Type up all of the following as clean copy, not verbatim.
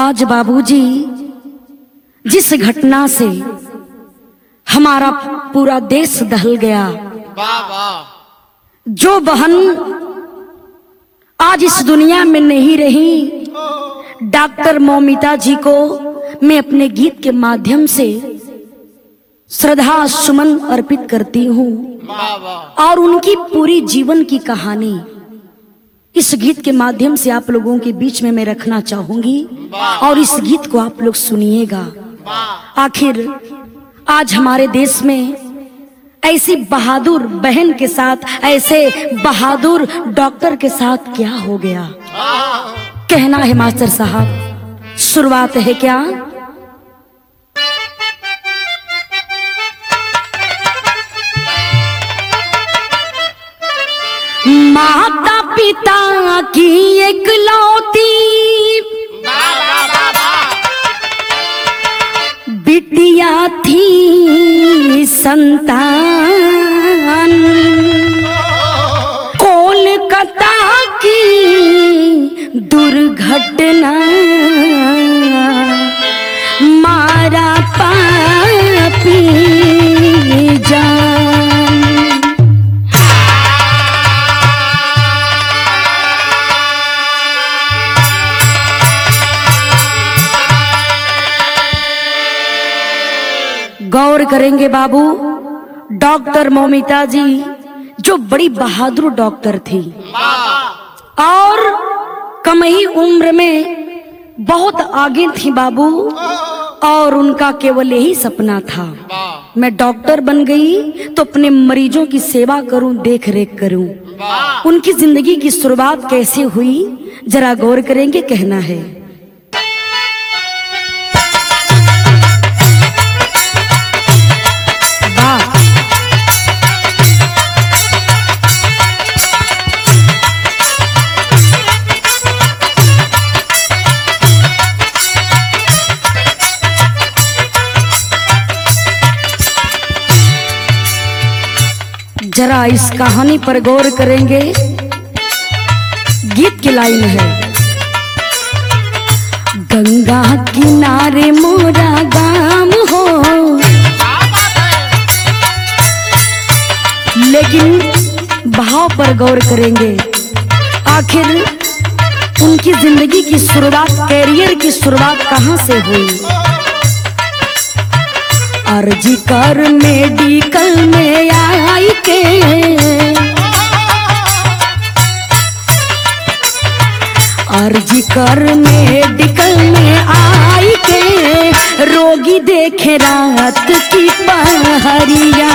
आज बाबूजी जिस घटना से हमारा पूरा देश दहल गया, जो बहन आज इस दुनिया में नहीं रही, डॉक्टर मौमिता जी को मैं अपने गीत के माध्यम से श्रद्धा सुमन अर्पित करती हूँ और उनकी पूरी जीवन की कहानी इस गीत के माध्यम से आप लोगों के बीच में मैं रखना चाहूंगी और इस गीत को आप लोग सुनिएगा। आखिर आज हमारे देश में ऐसी बहादुर बहन के साथ, ऐसे बहादुर डॉक्टर के साथ क्या हो गया, कहना है मास्टर साहब। शुरुआत है क्या? माता पिता की एकलौती बिटिया थी संतान, कोलकाता की दुर्घटना मारा पापी जान। गौर करेंगे बाबू, डॉक्टर मौमिता जी जो बड़ी बहादुर डॉक्टर थी और कम ही उम्र में बहुत आगे थी बाबू, और उनका केवल यही सपना था, मैं डॉक्टर बन गई तो अपने मरीजों की सेवा करूं, देख रेख करूं। उनकी जिंदगी की शुरुआत कैसे हुई जरा गौर करेंगे, कहना है। जरा इस कहानी पर गौर करेंगे। गीत की लाइन है, गंगा किनारे मोरा गाम हो, लेकिन भाव पर गौर करेंगे। आखिर उनकी जिंदगी की शुरुआत, कैरियर की शुरुआत कहां से हुई? अर्जी कर मेडिकल में आई के, अर्जी कर मेडिकल में आई के, रोगी देखे रात की पहरिया।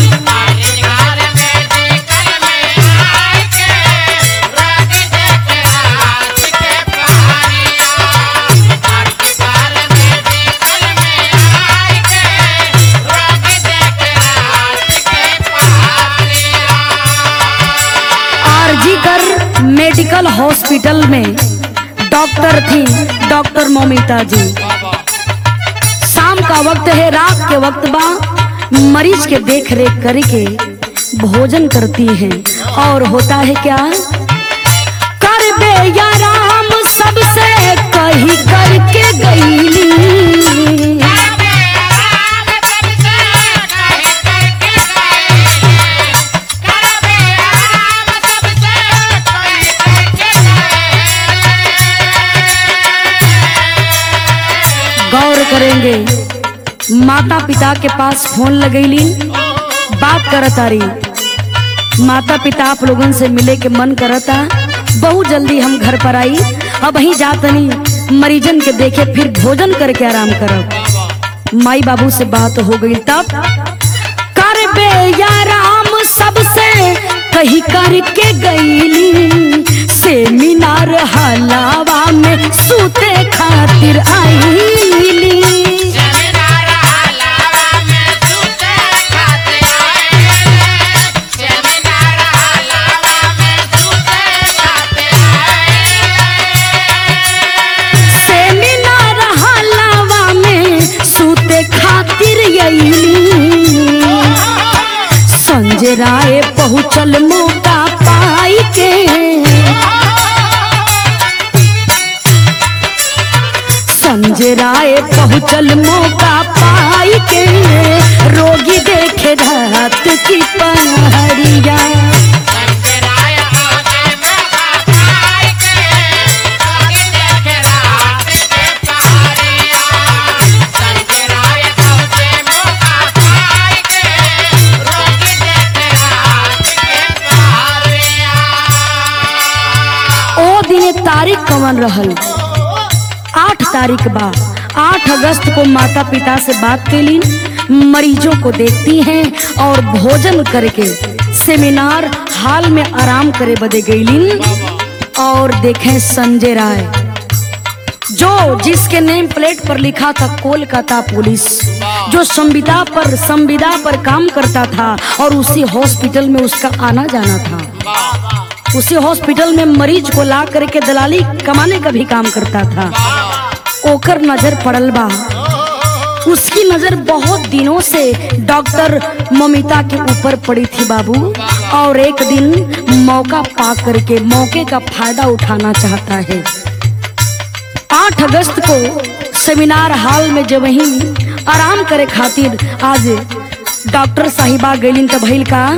मेडिकल हॉस्पिटल में डॉक्टर थी डॉक्टर मौमिता जी। शाम का वक्त है, रात के वक्त बा, मरीज के देख रेख करके भोजन करती हैं और होता है क्या, कर बे या राम सबसे कही करके गईली। गौर करेंगे, माता पिता के पास फोन लगैली, बात करत आ रही। माता पिता आप लोगन से मिले के मन करता, बहुत जल्दी हम घर पर आई, अब वहीं जातनी मरीजन के देखे, फिर भोजन करके आराम करब। माई बाबू से बात हो गई, तब कर बे या राम सबसे कही करके गईली, सेमिनार हलावा में सूते खातिर आईली। सेमिनार हलावा में सूते खातिर आईली, संजय राय पहुँचल मौका पाई के, संजय राय पहुँचल मौका पाई के, रोगी देखे रात की पहाड़िया। तारीख कवन रहल? 8 तारीख बा। 8 अगस्त को माता पिता से बात कैली, मरीजों को देखती हैं और भोजन करके सेमिनार हाल में आराम करे बदे गईलीन। और देखें संजय राय जो जिसके नेम प्लेट पर लिखा था कोलकाता पुलिस, जो संविदा पर काम करता था और उसी हॉस्पिटल में उसका आना जाना था। उसी हॉस्पिटल में मरीज को ला करके दलाली कमाने का भी काम करता था। ओकर नजर पड़ल बा। उसकी नजर बहुत दिनों से डॉक्टर ममिता के ऊपर पड़ी थी बाबू, और एक दिन मौका पा करके मौके का फायदा उठाना चाहता है। 8 अगस्त को सेमिनार हॉल में जब वहीं आराम करे खातिर आज डॉक्टर साहिबा गईलिन त भइल का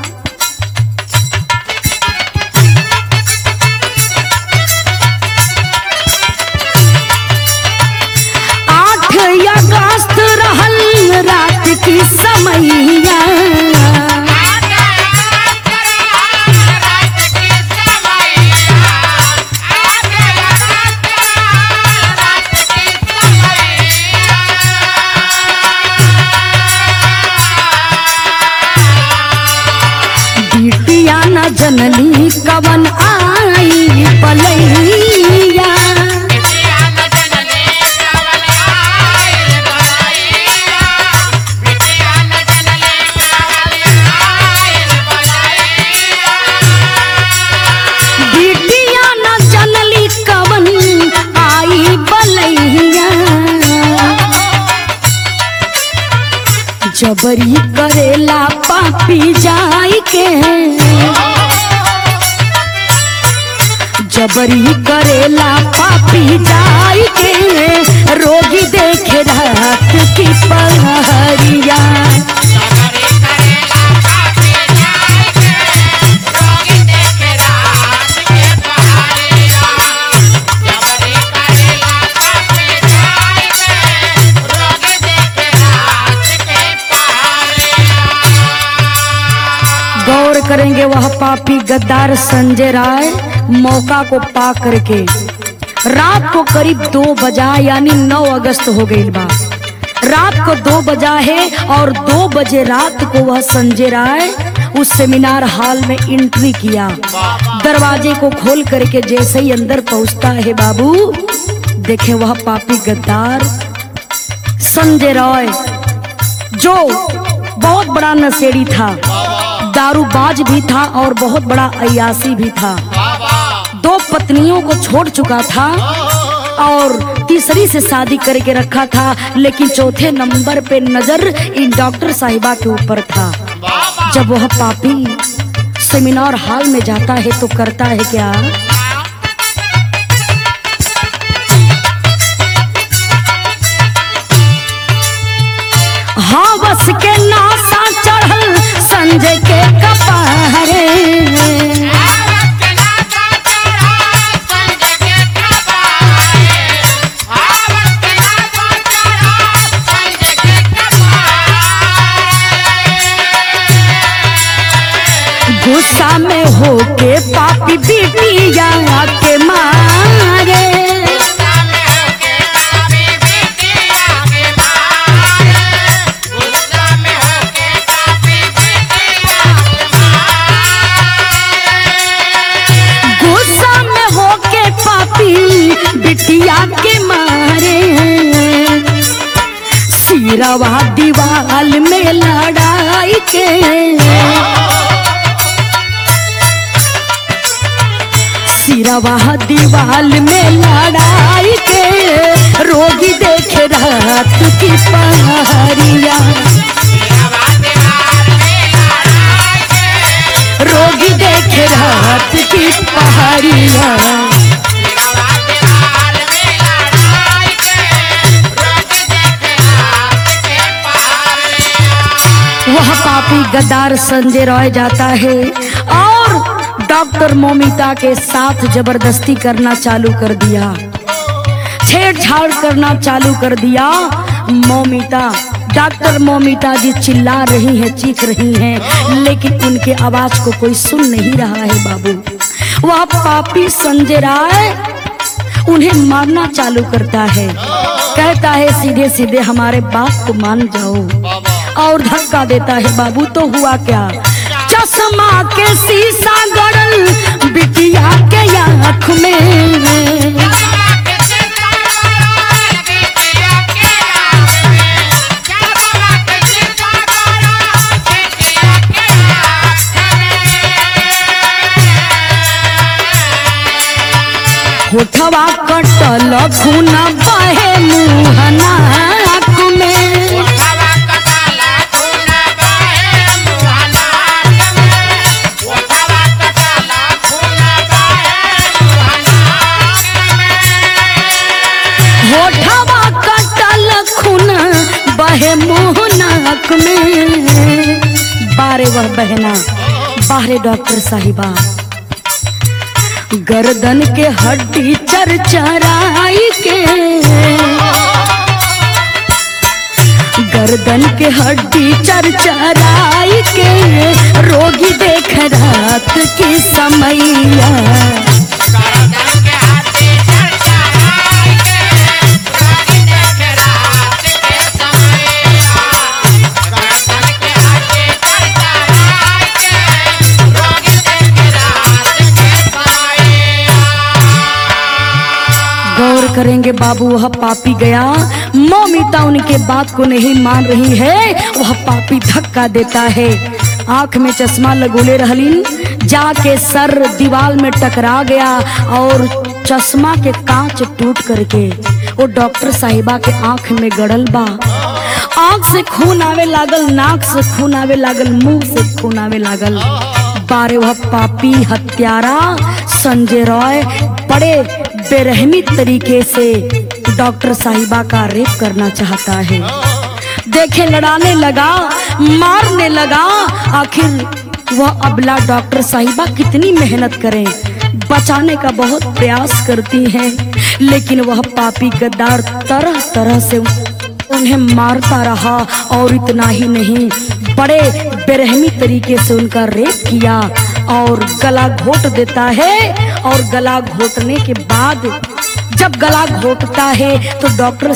8 अगस्त रहल रात की समैया, बिटिया न जनली कवन आई पलैया। जबरी करेला पापी जाई के, जबरी करेला पापी जाई के, रोगी देखे रात की पहाड़िया। गौर करेंगे वह पापी गद्दार संजय राय मौका को पा करके रात को करीब 2 बजा यानी 9 अगस्त हो गई बा। रात को 2 बजा है और 2 बजे रात को वह संजय राय उस सेमिनार हॉल में एंट्री किया। दरवाजे को खोल करके जैसे ही अंदर पहुंचता है बाबू, देखे वह पापी गद्दार संजय राय जो बहुत बड़ा नशेड़ी था, दारूबाज भी था और बहुत बड़ा अय्यासी भी था। 2 पत्नियों को छोड़ चुका था और तीसरी से शादी करके रखा था, लेकिन चौथे नंबर पे नजर इन डॉक्टर साहिबा के ऊपर था। जब वह पापी सेमिनार हॉल में जाता है तो करता है क्या, हवस के नासा चढ़ल संजय के कपारे। गुस्सा में होके पापी बिटिया के मारे, बिटिया के मारे सिरवा दीवाल में लड़ाई के, सिरवा दीवाल में लड़ाई के, रोगी देखे रात की पहाड़िया। रोगी देखे रात की पहाड़िया। पापी गद्दार संजय रॉय जाता है और डॉक्टर मोमिता के साथ जबरदस्ती करना चालू कर दिया, छेड़छाड़ करना चालू कर दिया। डॉक्टर मोमिता जी चिल्ला रही हैं, चीख रही हैं, लेकिन उनके आवाज को कोई सुन नहीं रहा है बाबू। वह पापी संजय राय उन्हें मारना चालू करता है, कहता है सीधे सीधे हमारे बाप को मान जाओ, और धक्का देता है बाबू। तो हुआ क्या, चश्मा के शीशा गड़ल बिटिया के आँख में, होठवा कटल खून बहे मुँह नाक में, होठवा कटल खून बहे मुँह नाक में। बारे वह बहना, बाहरे डॉक्टर साहिबा, गर्दन के हड्डी चरचराई के, गर्दन के हड्डी चरचराई के, रोगी देख रात की समैया, करेंगे बाबू। वह पापी गया, मोमिता उनके बात को नहीं मान रही है, वह पापी धक्का देता है, आंख में चश्मा लगोले रहलीन, जाके सर दीवार में टकरा गया और चश्मा के कांच टूट करके वो डॉक्टर साहिबा के आंख में गड़ल बा। आंख से खून आवे लागल, नाक से खून आवे लागल, मुंह से खून आवे लागल। बारे वह पापी हत्यारा संजय रॉय बड़े बेरहमी तरीके से डॉक्टर साहिबा का रेप करना चाहता है। देखे लड़ाने लगा, मारने लगा, आखिर वह अबला डॉक्टर साहिबा कितनी मेहनत करें, बचाने का बहुत प्रयास करती हैं, लेकिन वह पापी गद्दार तरह तरह से उन्हें मारता रहा। और इतना ही नहीं, बड़े बेरहमी तरीके से उनका रेप किया और गला घोट देता है। और गला घोटने के बाद जब गला घोटता है तो डॉक्टर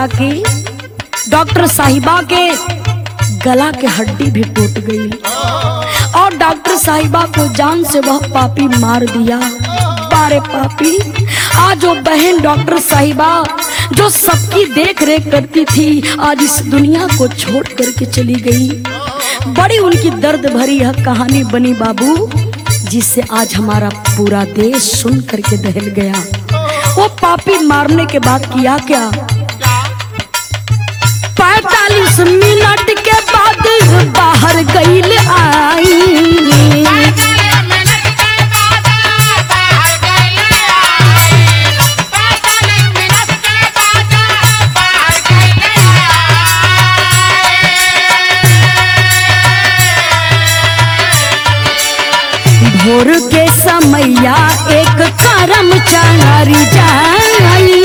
साहिबा के गला के हड्डी भी टूट गई और डॉक्टर साहिबा को जान से वह पापी मार दिया। बारे पापी, आज वो बहन डॉक्टर साहिबा जो सबकी देख रेख करती थी, आज इस दुनिया को छोड़ करके चली गई। बड़ी उनकी दर्द भरी यह कहानी बनी बाबू, जिससे आज हमारा पूरा देश सुन करके दहल गया। वो पापी मारने के बाद किया क्या, 45 मिनट के बाद बाहर गईल आई। भोर के समैया एक कर्मचारी जाई,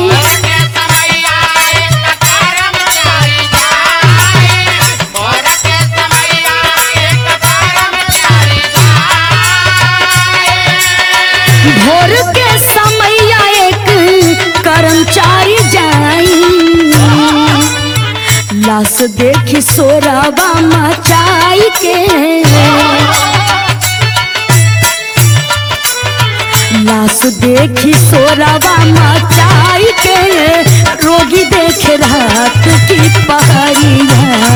भोर के समैया एक कर्मचारी जाई, लाश देखी सोरावा मचाई के, लाश देखी सोरावा मचाई के, रोगी देखे रात की पहरिया।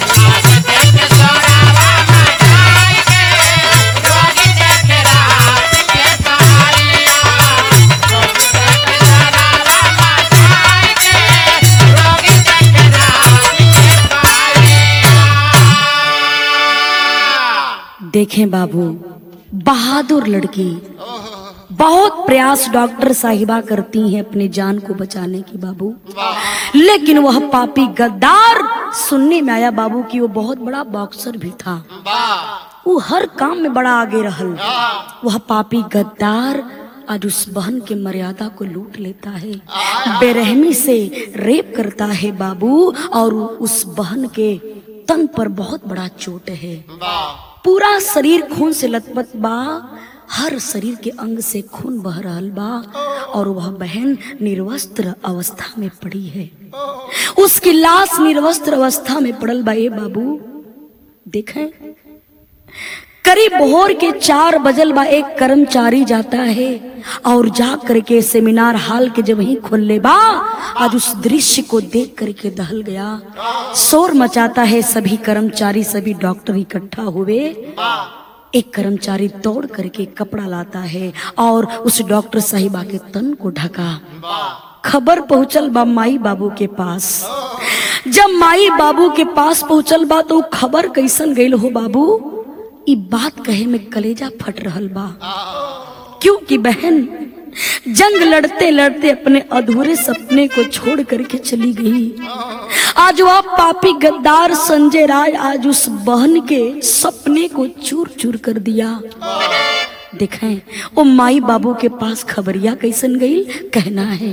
देखें बाबू, बहादुर लड़की, बहुत प्रयास डॉक्टर साहिबा करती हैं अपनी जान को बचाने की बाबू, लेकिन वह पापी गद्दार सुनने में आया बाबू कि वो बहुत बड़ा बॉक्सर भी था। वो हर काम में बड़ा आगे रहल। वह पापी गद्दार आज उस बहन के मर्यादा को लूट लेता है, बेरहमी से रेप करता है बाबू, और उस बहन के तन पर बहुत बड़ा चोट है। पूरा शरीर खून से लथपथ बा, हर शरीर के अंग से खून बह रहल बा, और वह बहन निर्वस्त्र अवस्था में पड़ी है। उसकी लाश निर्वस्त्र अवस्था में पड़ल बा। ए बाबू देखें, करीब भोर के 4 बजल बा। एक कर्मचारी जाता है और जा करके सेमिनार हॉल के जब वहीं खोल बा, आज उस दृश्य को देख करके दहल गया। शोर मचाता है, सभी कर्मचारी सभी डॉक्टर इकट्ठा हुए। एक कर्मचारी दौड़ करके कपड़ा लाता है और उस डॉक्टर साहिबा के तन को ढका। खबर पहुंचल बा माई बाबू के पास। जब माई बाबू के पास पहुंचल बा तो खबर कैसन गईल हो बाबू, ई बात कहे में कलेजा फट रहल बा, क्योंकि बहन जंग लड़ते लड़ते अपने अधूरे सपने को छोड़ करके चली गई। आज वह पापी गद्दार संजय राय आज उस बहन के सपने को चूर चूर कर दिया। देखें वो माई बाबू के पास खबरिया कैसन गई, कहना है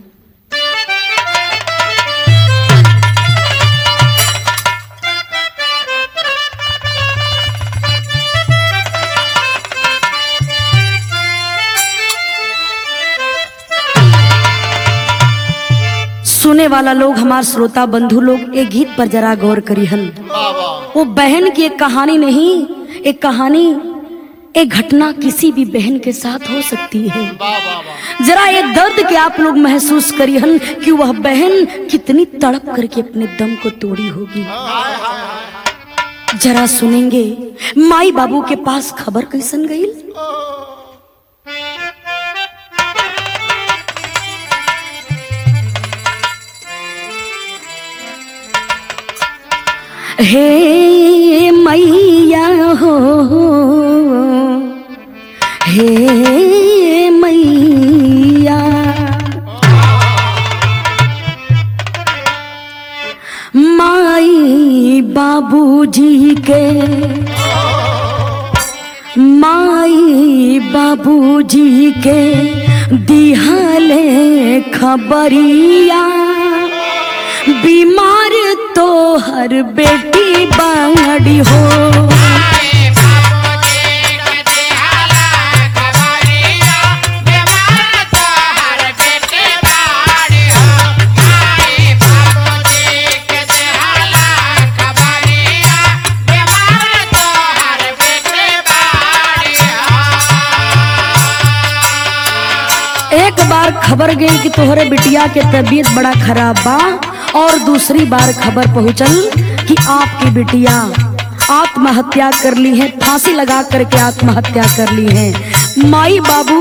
सुने वाला लोग, हमार श्रोता बंधु लोग, एक गीत पर जरा गौर करी हल। वो बहन की एक कहानी नहीं, एक कहानी, एक घटना किसी भी बहन के साथ हो सकती है। जरा ये दर्द के आप लोग महसूस करी हल कि वह बहन कितनी तड़प करके अपने दम को तोड़ी होगी। जरा सुनेंगे माई बाबू के पास खबर कैसन गई। हे मैया हो, हे मैया, माई बाबूजी के, माई बाबूजी के दिहाले खबरिया, बीमार तो हर बेटी बांगड़ी हो। एक बार खबर गई कि तोहरे बिटिया के तबीयत बड़ा खराब बा, और दूसरी बार खबर पहुंचल कि आपकी बिटिया आत्महत्या कर ली है, फांसी लगा करके आत्महत्या कर ली है। माई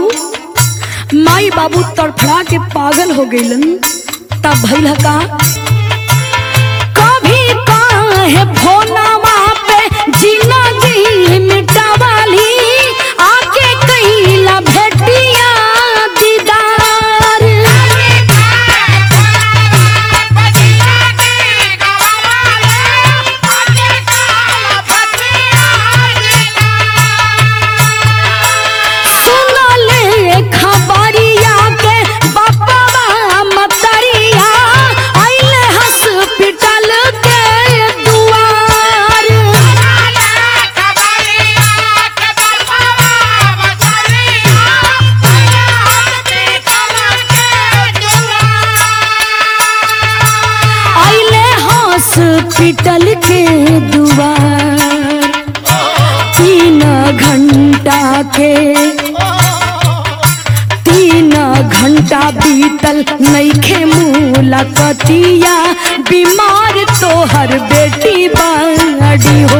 बाबू तड़फड़ा के पागल हो गईलन। तब भइल का कभी काहे फोनवा पे जिंदगी मिटावाली, आके कहिला भेटिया दीदार। हॉस्पिटल के दुआर 3 घंटा बीतल नइखे मुलाकातिया, बीमार तो हर बेटी बाड़ी हो।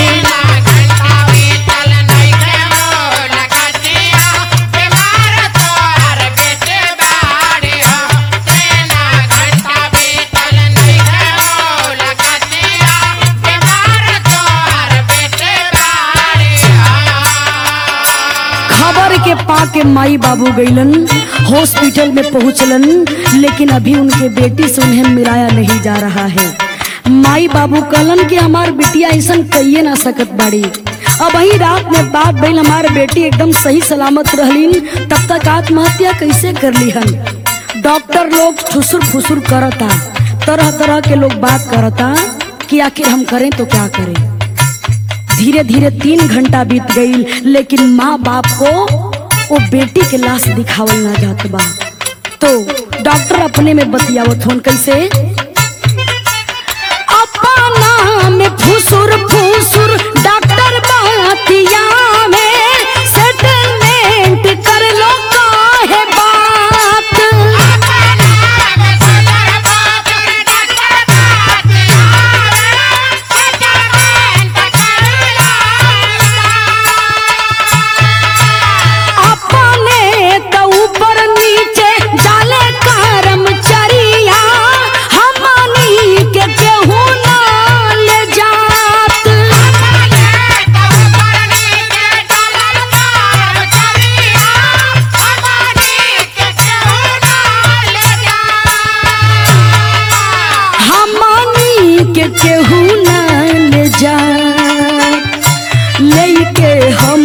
के पाके माई बाबू गईलन, हॉस्पिटल में पहुंचलन, लेकिन अभी उनके बेटी से उन्हें मिलाया नहीं जा रहा है। माई बाबू कहलन कि हमार बिटिया ऐसा कहिए ना सकत बाड़ी। अब वही रात में बात भइल, हमार बेटी एकदम सही सलामत रहलीन, तब तक आत्महत्या कैसे कर ली हन। डॉक्टर लोग ठुसुर फुसुर करता, तरह तरह के लोग बात करता कि आखिर हम करें तो क्या करें। धीरे धीरे 3 घंटा बीत गई, लेकिन माँ बाप को वो बेटी के लाश दिखावल ना जात बा। तो डॉक्टर अपने में बतियावत होन कैसे, अपना में फुसुर फुसुर डॉक्टर बतिया में सेटलमेंट कर लो काहे बात। अपने तो ऊपर नीचे जाले कर्मचारिया, हमनी के केहू ना ले जात। हमनी के केहू ना ले जात। लेके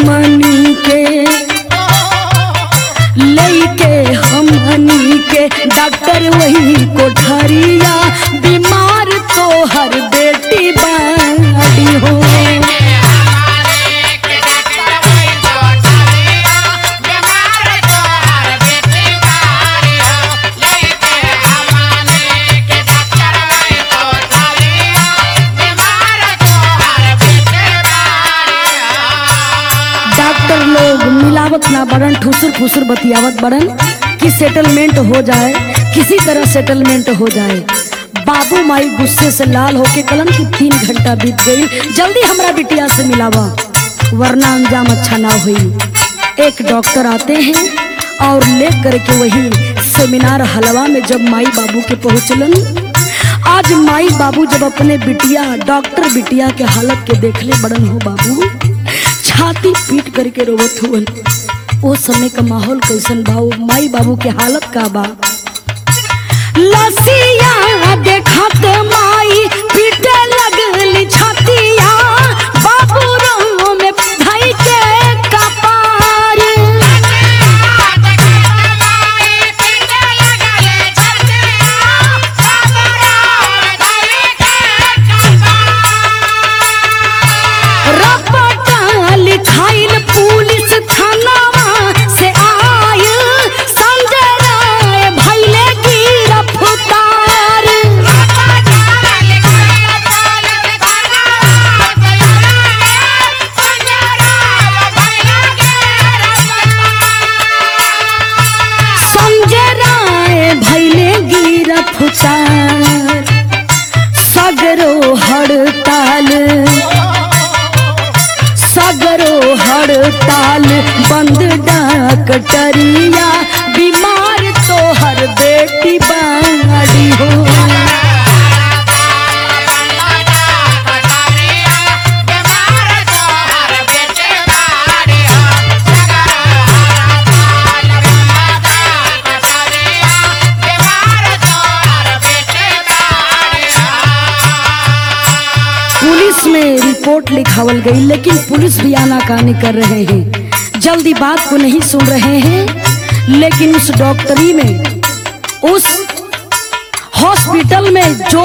हमनी के डॉक्टर वही कोठरिया, बीमार तो हर बेटी बाड़ी हो। डॉक्टर लोग मिलावत ना बड़न, ठुसुर फुसुर बतियावत बड़न कि सेटलमेंट हो जाए, किसी तरह सेटलमेंट हो जाए। बाबू माई गुस्से से लाल होके कलन की 3 घंटा बीत गई, जल्दी हमरा बिटिया से मिलावा वरना अंजाम अच्छा ना हुई। एक डॉक्टर आते हैं और ले करके वही सेमिनार हलवा में जब माई बाबू के पहुंचलन, आज माई बाबू जब अपने बिटिया डॉक्टर बिटिया के हालत के देखले बड़न हो बाबू छाती पीट करके रोवत हुवन। वो समय का माहौल कैसन बा, माई बाबू के हालत का बा। लसिया देखत माई पीटे लगली छातिया, बाबू रो में भाई के कपार। रपटा लिखाइल पुलिस थानावा से आयल, संजय राय भइले गिरफ्तार। संजय राय भइले गिरफ्तार। सगरो हड़ताल बंद डॉक्टरिया, बीमार तो हर बेटी बाड़ी हो। पुलिस में रिपोर्ट लिखावल गई, लेकिन पुलिस भी आनाकानी कर रहे हैं, जल्दी बात को नहीं सुन रहे हैं। लेकिन उस डॉक्टरी में, उस हॉस्पिटल में जो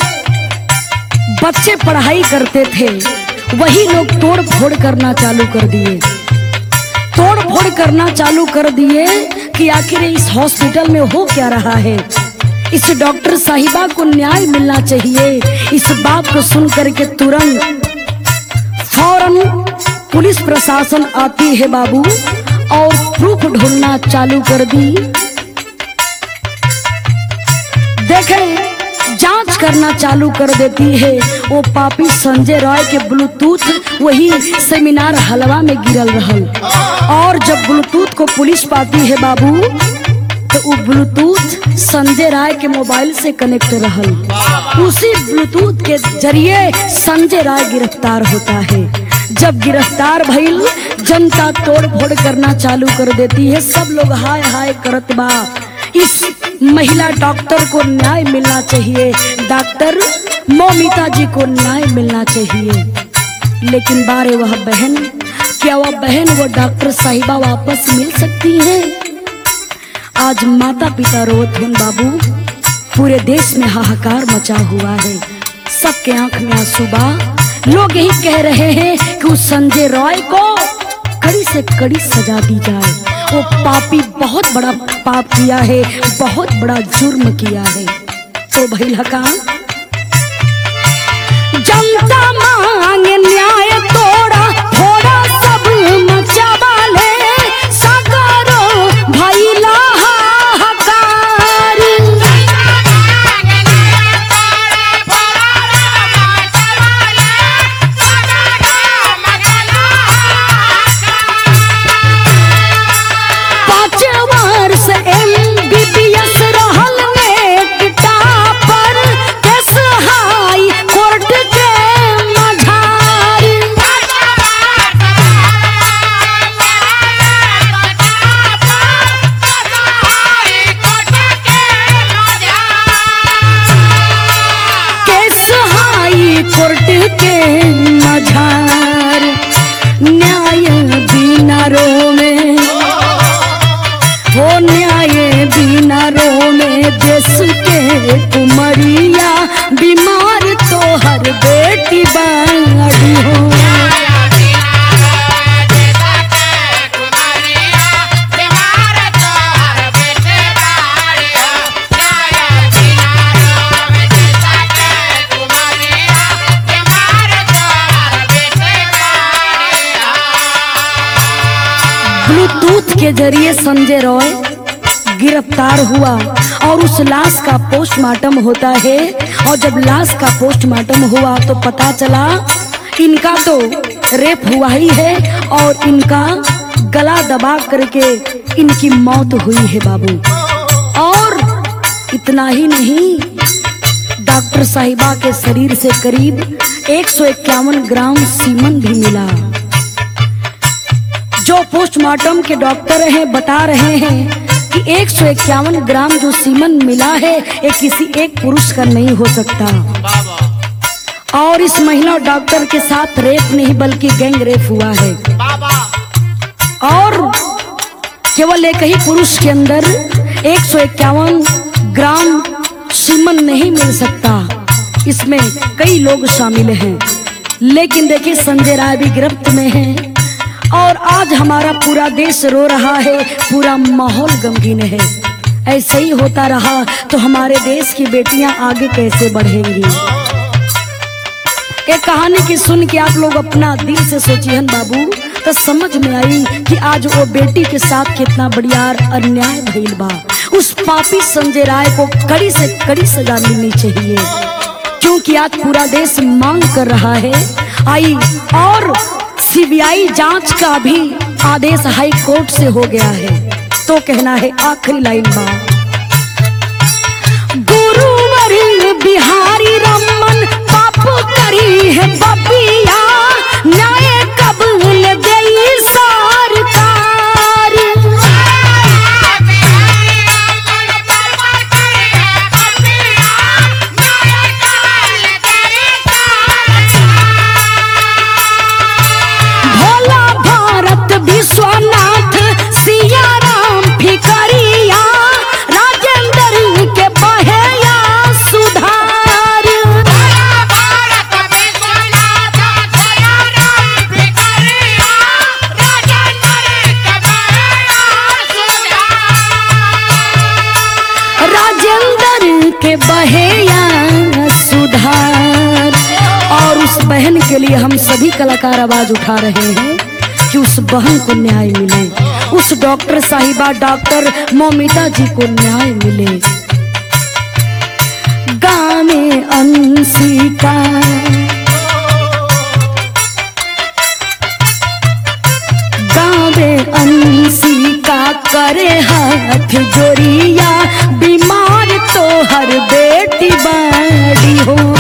बच्चे पढ़ाई करते थे वही लोग तोड़ फोड़ करना चालू कर दिए। तोड़ फोड़ करना चालू कर दिए कि आखिर इस हॉस्पिटल में हो क्या रहा है। इस डॉक्टर साहिबा को न्याय मिलना चाहिए। इस बात को सुन करके तुरंत फौरन पुलिस प्रशासन आती है बाबू और प्रूफ ढूंढना चालू कर दी। देखें, जांच करना चालू कर देती है। वो पापी संजय राय के ब्लूटूथ वही सेमिनार हलवा में गिरल रहल, और जब ब्लूटूथ को पुलिस पाती है बाबू तो वो ब्लूटूथ संजय राय के मोबाइल से कनेक्ट रहल। उसी ब्लूटूथ के जरिए संजय राय गिरफ्तार होता है। जब गिरफ्तार भइल, जनता तोड़ फोड़ करना चालू कर देती है। सब लोग हाय हाय करत बा इस महिला डॉक्टर को न्याय मिलना चाहिए, डॉक्टर मौमिता जी को न्याय मिलना चाहिए। लेकिन बारे वह बहन, क्या वह बहन वो डॉक्टर साहिबा वापस मिल सकती हैं? आज माता पिता रोत हैं बाबू, पूरे देश में हाहाकार मचा हुआ है, सबके आंख में आंसू बा। लोग यही कह रहे हैं कि उस संजय रॉय को कड़ी से कड़ी सजा दी जाए। वो पापी बहुत बड़ा पाप किया है, बहुत बड़ा जुर्म किया है। तो भाई लका जनता मांगे न्याय, तोड़ा थोड़ा सब मचावा ले, सगरो भइला हाहाकार। कोर्ट के मझार, न्याय बिना रोवे, हो न्याय बिना रोवे, देश के कुमरिया बीमार तो हर बेटी बाड़ी हो। ब्लूटूथ के जरिए संजय रॉय गिरफ्तार हुआ और उस लाश का पोस्टमार्टम होता है। और जब लाश का पोस्टमार्टम हुआ तो पता चला इनका तो रेप हुआ ही है और इनका गला दबा करके इनकी मौत हुई है बाबू। और इतना ही नहीं, डॉक्टर साहिबा के शरीर से करीब 151 ग्राम सीमन भी मिला। जो पोस्टमार्टम के डॉक्टर हैं बता रहे हैं कि 151 ग्राम जो सीमन मिला है ये किसी एक पुरुष का नहीं हो सकता। और इस महिला डॉक्टर के साथ रेप नहीं बल्कि गैंग रेप हुआ है। और केवल एक ही पुरुष के अंदर 151 ग्राम सीमन नहीं मिल सकता, इसमें कई लोग शामिल हैं। लेकिन देखिए संजय राय भी गिरफ्त में है और आज हमारा पूरा देश रो रहा है, पूरा माहौल गमगीन है। ऐसे ही होता रहा तो हमारे देश की बेटियां आगे कैसे बढ़ेंगी? एक कहानी की सुन के आप लोग अपना दिल से सोचिए बाबू, तो समझ में आई कि आज वो बेटी के साथ कितना बड़ियार अन्याय भइल बा। उस पापी संजय राय को कड़ी से कड़ी सजा मिलनी चाहिए, क्योंकि आज पूरा देश मांग कर रहा है। आई और सीबीआई जांच का भी आदेश हाई कोर्ट से हो गया है। तो कहना है आखिरी लाइन में, गुरुवर बिहारी रमन पाप करी है बबिया, न्याय कबूल देई सरकार। विश्वनाथ सिया राम फिकरिया, राजेंद्र के बहेया सुधार। राजेंद्र के बहेया सुधार। और उस बहन के लिए हम सभी कलाकार आवाज उठा रहे हैं कि उस बहन को न्याय मिले, उस डॉक्टर साहिबा डॉक्टर मौमिता जी को न्याय मिले। गावे अंशिका, गावे अंशिका, करे हाथ जोड़िया, बीमार तो हर बेटी बाड़ी हो।